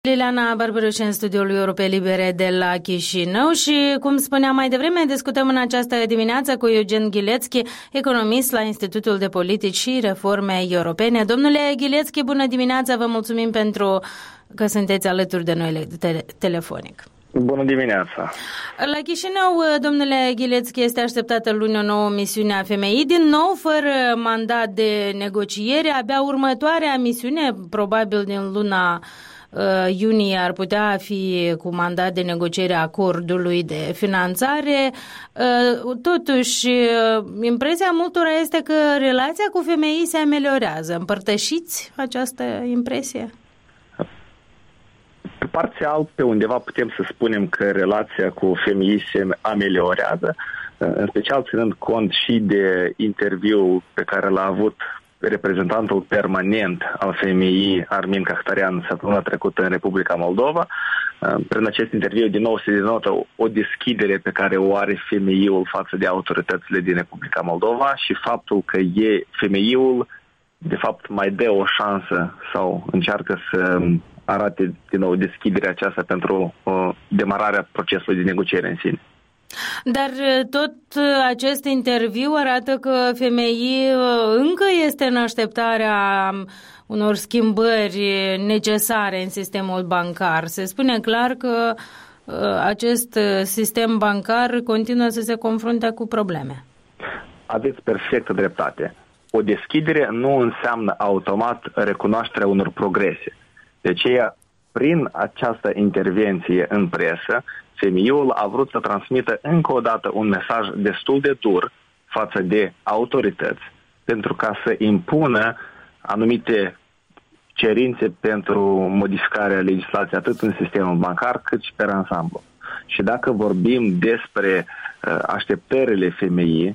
Liliana Barbaroș în studioul Europei Libere de la Chișinău și, cum spuneam mai devreme, discutăm în această dimineață cu Eugen Ghilețchi, economist la Institutul de Politici și Reforme Europene. Domnule Ghilețchi, bună dimineața, vă mulțumim pentru că sunteți alături de noi telefonic. Bună dimineața! La Chișinău, domnule Ghilețchi, este așteptată luni o nouă misiune a FMI, din nou fără mandat de negociere. Abia următoarea misiune, probabil din luna iunie, ar putea fi cu mandat de negociere a acordului de finanțare. Totuși, impresia multora este că relația cu FMI se ameliorează. Împărtășiți această impresie? Parțial, pe undeva putem să spunem că relația cu FMI se ameliorează, în special ținând cont și de interviul pe care l-a avut reprezentantul permanent al FMI, Armin Cahtarian, săptămâna trecută în Republica Moldova. Prin acest interviu, din nou, se denotă o deschidere pe care o are FMI-ul față de autoritățile din Republica Moldova și faptul că FMI-ul, de fapt, mai dă o șansă sau încearcă să arate din nou deschiderea aceasta pentru demararea procesului de negociere în sine. Dar tot acest interviu arată că FMI încă este în așteptarea unor schimbări necesare în sistemul bancar. Se spune clar că acest sistem bancar continuă să se confrunte cu probleme. Aveți perfectă dreptate. O deschidere nu înseamnă automat recunoașterea unor progrese. De aceea, prin această intervenție în presă, FMI-ul a vrut să transmită încă o dată un mesaj destul de dur față de autorități, pentru ca să impună anumite cerințe pentru modificarea legislației atât în sistemul bancar cât și pe ansamblu. Și dacă vorbim despre așteptările FMI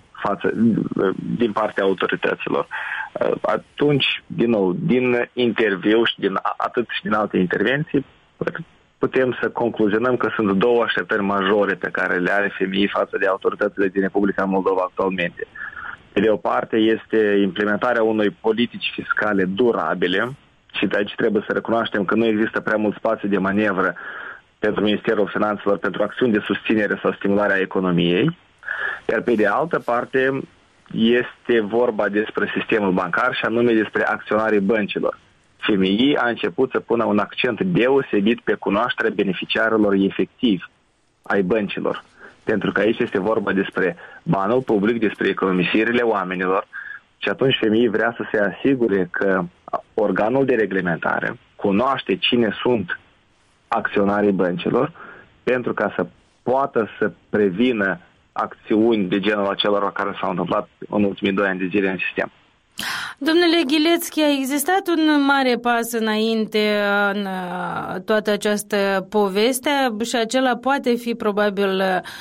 din partea autorităților, atunci, din nou, din interviu și atât și din alte intervenții, putem să concluzionăm că sunt două așteptări majore pe care le are FMI față de autoritățile din Republica Moldova actualmente. Pe de o parte este implementarea unei politici fiscale durabile și de aici trebuie să recunoaștem că nu există prea mult spațiu de manevră pentru Ministerul Finanțelor pentru acțiuni de susținere sau stimulare a economiei. Iar pe de altă parte este vorba despre sistemul bancar și anume despre acționarii băncilor. FMI a început să pună un accent deosebit pe cunoașterea beneficiarilor efectivi ai băncilor. Pentru că aici este vorba despre banul public, despre economisirile oamenilor și atunci FMI vrea să se asigure că organul de reglementare cunoaște cine sunt acționarii băncilor pentru ca să poată să prevină acțiuni de genul acelor care s-au întâmplat în ultimii 2 ani de zile în sistem. Domnule Ghilețchi, a existat un mare pas înainte în toată această poveste și acela poate fi probabil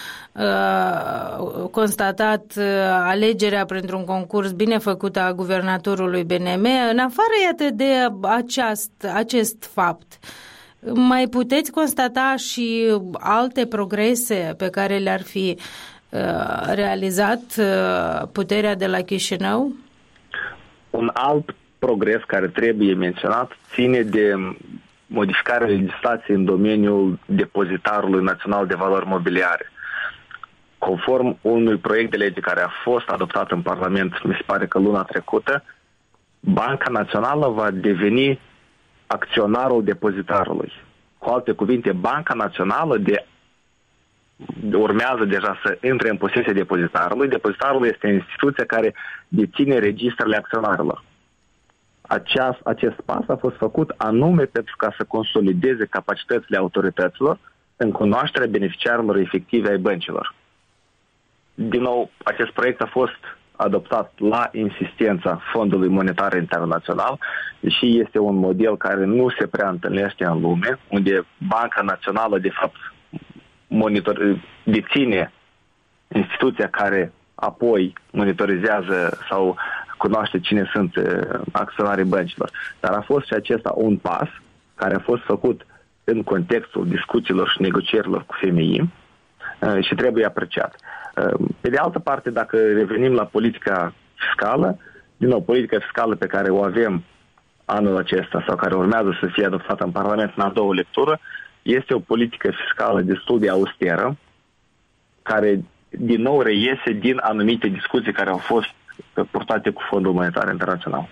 constatat alegerea printr-un concurs bine făcut a guvernatorului BNM. În afară, iată, de acest fapt, mai puteți constata și alte progrese pe care le-ar fi realizat puterea de la Chișinău? Un alt progres care trebuie menționat ține de modificarea legislației în domeniul depozitarului național de valori mobiliare. Conform unui proiect de lege care a fost adoptat în Parlament, mi se pare că luna trecută, Banca Națională va deveni acționarul depozitarului. Cu alte cuvinte, Banca Națională urmează deja să intre în posesia depozitarului. Depozitarul este instituția care deține registrele acționarilor. Acest pas a fost făcut anume pentru ca să consolideze capacitățile autorităților în cunoașterea beneficiarilor efectivi ai băncilor. Din nou, acest proiect a fost adoptat la insistența Fondului Monetar Internațional, deși este un model care nu se prea întâlnește în lume, unde Banca Națională, de fapt, deține instituția care apoi monitorizează sau cunoaște cine sunt acționarii băncilor. Dar a fost și acesta un pas care a fost făcut în contextul discuțiilor și negocierilor cu FMI și trebuie apreciat. Pe de altă parte, dacă revenim la politica fiscală, din nou, politica fiscală pe care o avem anul acesta sau care urmează să fie adoptată în Parlament în a doua lectură este o politică fiscală destul de austeră, care din nou reiese din anumite discuții care au fost purtate cu Fondul Monetar Internațional.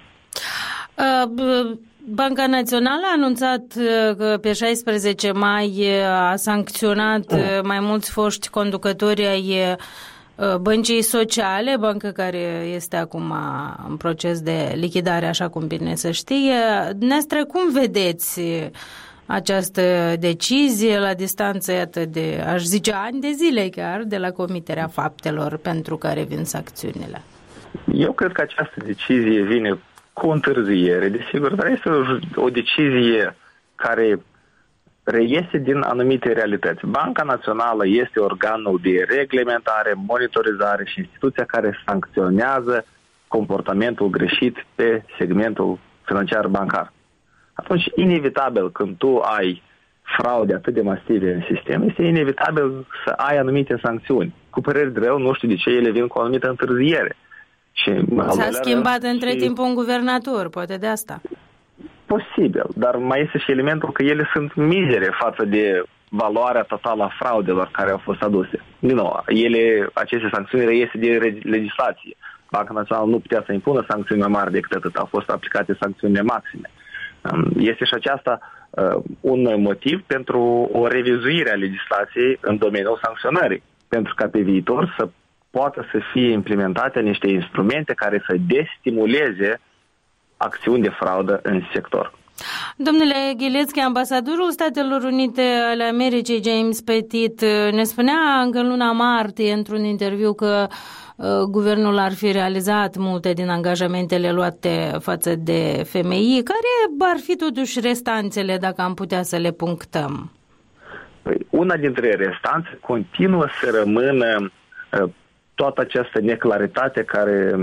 Banca Națională a anunțat că pe 16 mai a sancționat mai mulți foști conducători ai Băncii Sociale, bancă care este acum în proces de lichidare, așa cum bine se știe. Dumneavoastră, cum vedeți această decizie la distanță, iată, de, aș zice, ani de zile chiar, de la comiterea faptelor pentru care vin sancțiunile? Eu cred că această decizie vine cu întârziere, desigur, dar este o decizie care reiese din anumite realități. Banca Națională este organul de reglementare, monitorizare și instituția care sancționează comportamentul greșit pe segmentul financiar bancar. Atunci, inevitabil, când tu ai fraude atât de masive în sistem, este inevitabil să ai anumite sancțiuni. Cu păreri de rău, nu știu de ce ele vin cu o anumită întârziere. S-a schimbat între timp un guvernator, poate de asta. Posibil, dar mai este și elementul că ele sunt mizere față de valoarea totală a fraudelor care au fost aduse. Din nou, aceste sancțiuni reiese de legislație. Banca Națională nu putea să impună sancțiuni mai mari decât atât. Au fost aplicate sancțiunile maxime. Este și aceasta un motiv pentru o revizuire a legislației în domeniul sancționării, pentru ca pe viitor să poată să fie implementate niște instrumente care să destimuleze acțiuni de fraudă în sector. Domnule Ghilețchi, ambasadorul Statelor Unite ale Americii, James Petit, ne spunea încă în luna martie, într-un interviu, că guvernul ar fi realizat multe din angajamentele luate față de FMI. Care ar fi totuși restanțele, dacă am putea să le punctăm? Păi, una dintre restanțe continuă să rămână toată această neclaritate care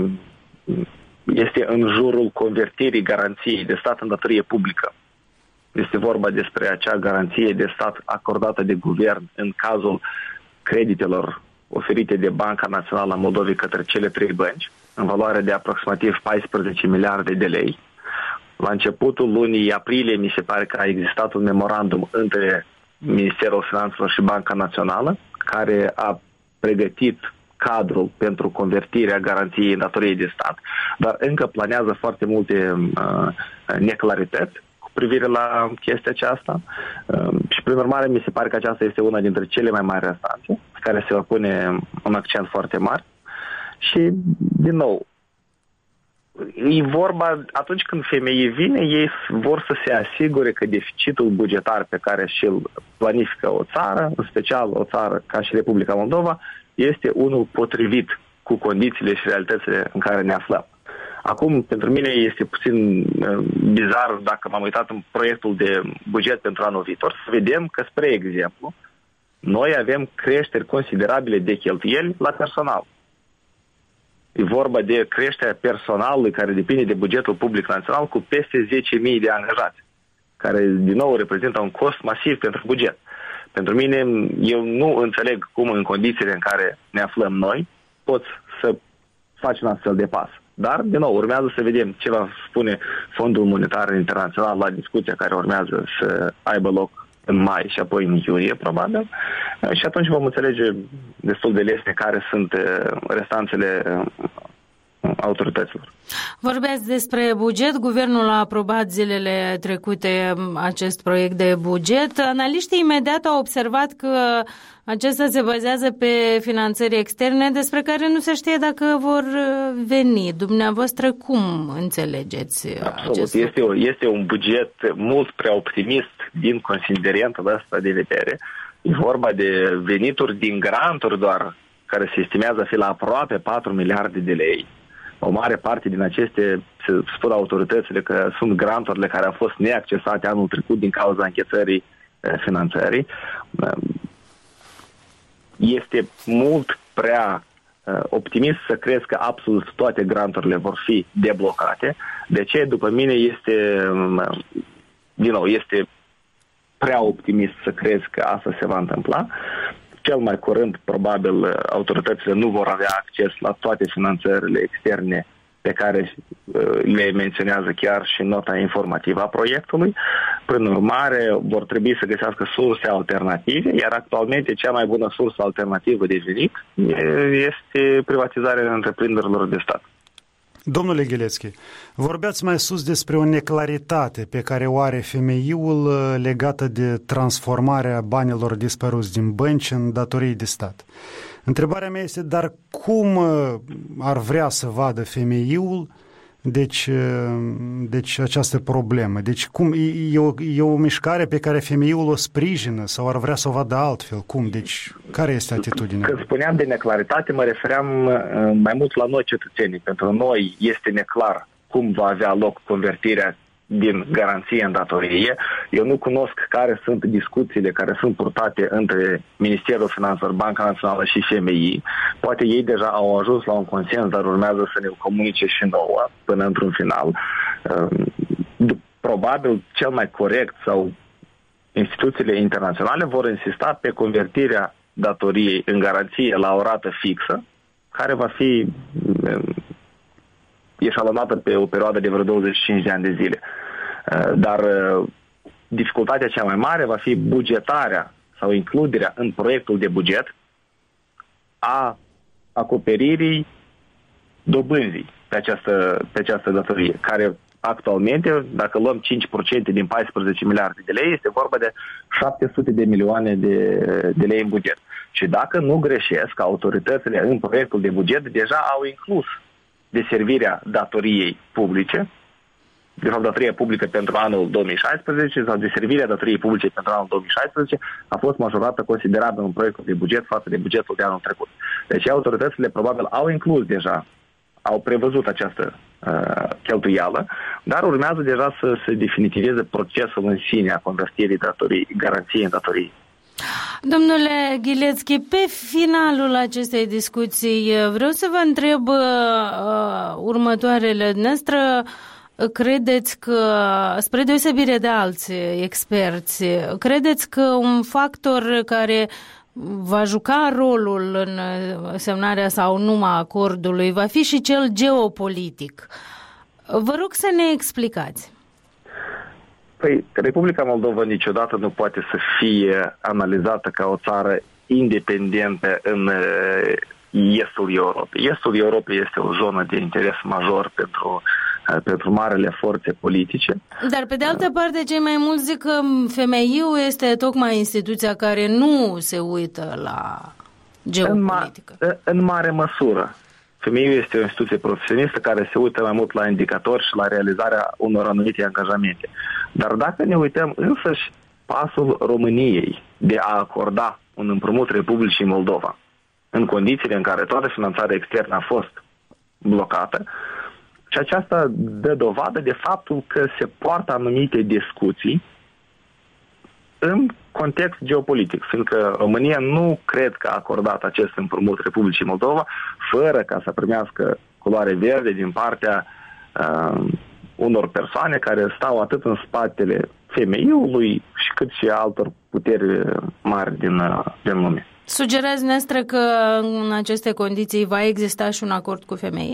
este în jurul convertirii garanției de stat în datorie publică. Este vorba despre acea garanție de stat acordată de guvern în cazul creditelor oferite de Banca Națională a Moldovei către cele 3 bănci, în valoare de aproximativ 14 miliarde de lei. La începutul lunii aprilie, mi se pare că a existat un memorandum între Ministerul Finanțelor și Banca Națională, care a pregătit cadrul pentru convertirea garanției în datorie de stat, dar încă planează foarte multe neclarități cu privire la chestia aceasta și prin urmare mi se pare că aceasta este una dintre cele mai mari restanțe, care se va pune un accent foarte mare și, din nou, e vorba, atunci când FMI vine, ei vor să se asigure că deficitul bugetar pe care și-l planifică o țară, în special o țară ca și Republica Moldova, este unul potrivit cu condițiile și realitățile în care ne aflăm. Acum, pentru mine este puțin bizar, dacă m-am uitat în proiectul de buget pentru anul viitor, să vedem că, spre exemplu, noi avem creșteri considerabile de cheltuieli la personal. E vorba de creșterea personalului care depinde de bugetul public național cu peste 10.000 de angajați, care, din nou, reprezintă un cost masiv pentru buget. Pentru mine, eu nu înțeleg cum în condițiile în care ne aflăm noi poți să faci un astfel de pas. Dar, din nou, urmează să vedem ce va spune Fondul Monetar Internațional la discuția care urmează să aibă loc în mai și apoi în iunie, probabil. Și atunci vom înțelege destul de lesne care sunt restanțele autorităților. Vorbeați despre buget. Guvernul a aprobat zilele trecute acest proiect de buget. Analiștii imediat au observat că acesta se bazează pe finanțări externe despre care nu se știe dacă vor veni. Dumneavoastră cum înțelegeți acest lucru? Este un buget mult prea optimist din considerentul ăsta de vedere. E vorba de venituri din granturi doar, care se estimează a fi la aproape 4 miliarde de lei. O mare parte din aceste, se spun autoritățile că sunt granturile care au fost neaccesate anul trecut din cauza închetării finanțării. Este mult prea optimist să crezi că absolut toate granturile vor fi deblocate. De ce, după mine, este prea optimist să crezi că asta se va întâmpla. Cel mai curând, probabil, autoritățile nu vor avea acces la toate finanțările externe pe care le menționează chiar și nota informativă a proiectului. Prin urmare, vor trebui să găsească surse alternative, iar actualmente cea mai bună sursă alternativă de venit este privatizarea întreprinderilor de stat. Domnule Ghilețchi, vorbeați mai sus despre o neclaritate pe care o are FMI-ul legată de transformarea banilor dispăruți din bănci în datorii de stat. Întrebarea mea este, dar cum ar vrea să vadă FMI-ul deci această problemă? Deci cum e o mișcare pe care FMI-ul o sprijină sau ar vrea să o vadă altfel? Cum? Deci care este atitudinea? Când spuneam de neclaritate, mă refeream mai mult la noi cetățenii. Pentru noi este neclar cum va avea loc convertirea din garanție în datorie. Eu nu cunosc care sunt discuțiile care sunt purtate între Ministerul Finanțelor, Banca Națională și FMI. Poate ei deja au ajuns la un consens, dar urmează să ne comunice și nouă până într-un final. Probabil cel mai corect sau instituțiile internaționale vor insista pe convertirea datoriei în garanție la o rată fixă, care va fi eșalonată pe o perioadă de vreo 25 de ani de zile. Dar dificultatea cea mai mare va fi bugetarea sau includerea în proiectul de buget a acoperirii dobânzii pe această datorie, care actualmente, dacă luăm 5% din 14 miliarde de lei, este vorba de 700 de milioane de lei în buget. Și dacă nu greșesc, autoritățile în proiectul de buget deja au inclus deservirea datoriei publice, de fapt datoria publică pentru anul 2016 sau deservirea datoriei publice pentru anul 2016 a fost majorată considerabil în proiectul de buget față de bugetul de anul trecut. Deci autoritățile probabil au inclus deja, au prevăzut această cheltuială, dar urmează deja să se definitiveze procesul în sine a convertirii garanției în datorii. Domnule Ghilețchi, pe finalul acestei discuții vreau să vă întreb următoarele. Dumneavoastră credeți că, spre deosebire de alți experți, credeți că un factor care va juca rolul în semnarea sau nu a acordului va fi și cel geopolitic? Vă rog să ne explicați. Păi, Republica Moldova niciodată nu poate să fie analizată ca o țară independentă în estul Europei. Estul Europei este o zonă de interes major pentru marele forțe politice. Dar pe de altă parte, cei mai mulți zic că FMI-ul este tocmai instituția care nu se uită la geopolitică. În mare măsură. FMI-ul este o instituție profesionistă care se uită mai mult la indicatori și la realizarea unor anumite angajamente. Dar dacă ne uităm însăși pasul României de a acorda un împrumut Republicii Moldova, în condițiile în care toată finanțarea externă a fost blocată, și aceasta dă dovadă de faptul că se poartă anumite discuții în context geopolitic, fiindcă România nu cred că a acordat acest împrumut Republicii Moldova fără ca să primească culoare verde din partea unor persoane care stau atât în spatele FMI-ului și cât și altor puteri mari din lume. Sugerați noastră că în aceste condiții va exista și un acord cu FMI?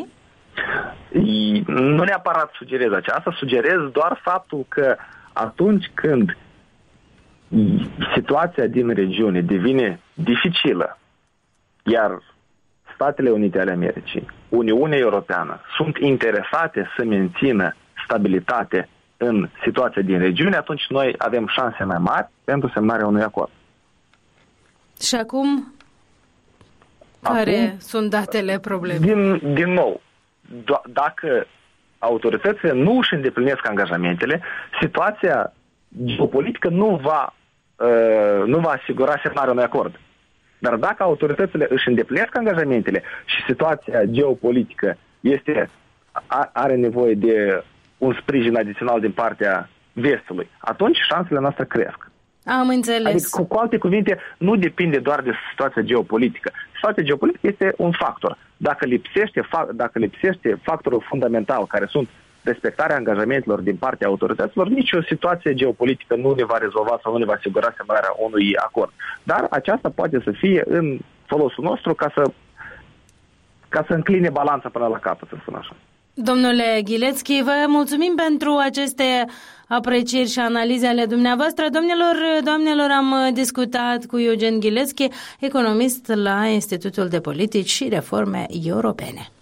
Nu neapărat sugerez aceasta, sugerez doar faptul că atunci când situația din regiune devine dificilă, iar Statele Unite ale Americii, Uniunea Europeană sunt interesate să mențină stabilitate în situația din regiune, atunci noi avem șanse mai mari pentru semnarea unui acord. Și acum, care sunt datele problemei? Din nou, dacă autoritățile nu își îndeplinesc angajamentele, situația geopolitică nu va asigura semnarea unui acord. Dar dacă autoritățile își îndeplinesc angajamentele și situația geopolitică are nevoie de un sprijin adițional din partea vestului, atunci șansele noastre cresc. Am înțeles. Adică, cu alte cuvinte, nu depinde doar de situația geopolitică. Situația geopolitică este un factor. Dacă lipsește factorul fundamental, care sunt respectarea angajamentelor din partea autorităților, nicio situație geopolitică nu ne va rezolva sau nu ne va asigura semnarea unui acord. Dar aceasta poate să fie în folosul nostru ca să încline balanța până la capăt, să spun așa. Domnule Ghilețchi, vă mulțumim pentru aceste aprecieri și analize ale dumneavoastră. Doamnelor, am discutat cu Eugen Ghilețchi, economist la Institutul de Politici și Reforme Europene.